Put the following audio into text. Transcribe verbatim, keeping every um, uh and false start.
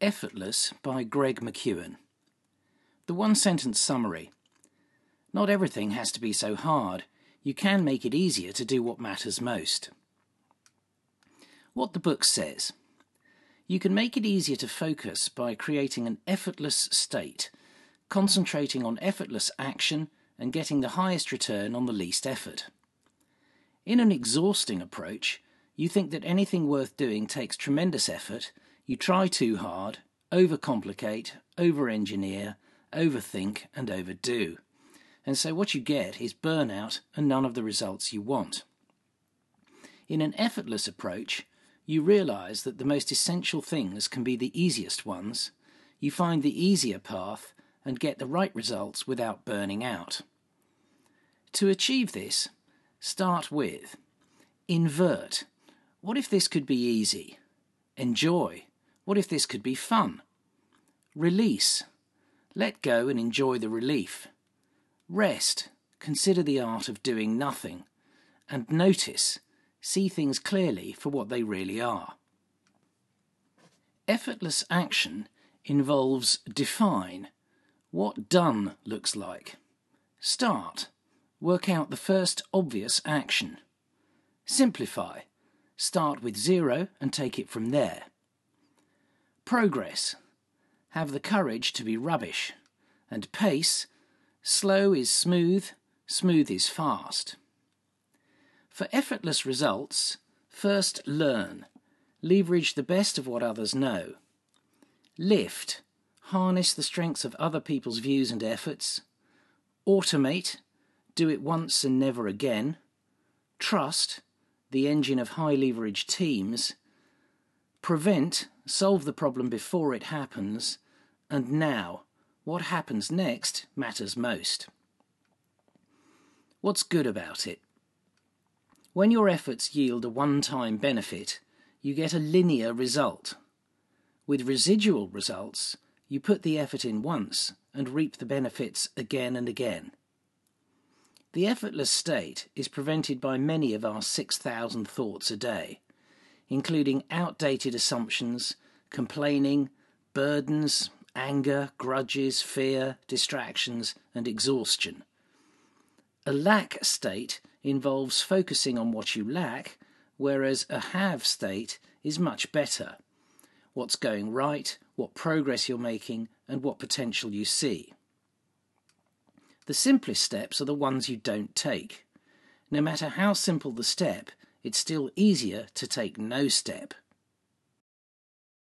Effortless by Greg McKeown. The one-sentence summary. Not everything has to be so hard. You can make it easier to do what matters most. What the book says. You can make it easier to focus by creating an effortless state, concentrating on effortless action and getting the highest return on the least effort. In an exhausting approach, you think that anything worth doing takes tremendous effort, you try too hard, overcomplicate, over-engineer, overthink and overdo. And so what you get is burnout and none of the results you want. In an effortless approach, you realise that the most essential things can be the easiest ones, you find the easier path and get the right results without burning out. To achieve this, start with invert. What if this could be easy? Enjoy. What if this could be fun? Release. Let go and enjoy the relief. Rest. Consider the art of doing nothing. And notice. See things clearly for what they really are. Effortless action involves define. What done looks like. Start. Work out the first obvious action. Simplify. Start with zero and take it from there. Progress. Have the courage to be rubbish. And pace. Slow is smooth, smooth is fast. For effortless results, first learn. Leverage the best of what others know. Lift. Harness the strengths of other people's views and efforts. Automate. Do it once and never again. Trust. The engine of high-leverage teams. Prevent. Solve the problem before it happens. And now, what happens next matters most. What's good about it? When your efforts yield a one-time benefit, you get a linear result. With residual results, you put the effort in once and reap the benefits again and again. The effortless state is prevented by many of our six thousand thoughts a day, including outdated assumptions, complaining, burdens, anger, grudges, fear, distractions, and exhaustion. A lack state involves focusing on what you lack, whereas a have state is much better. What's going right, what progress you're making, and what potential you see. The simplest steps are the ones you don't take. No matter how simple the step, it's still easier to take no step.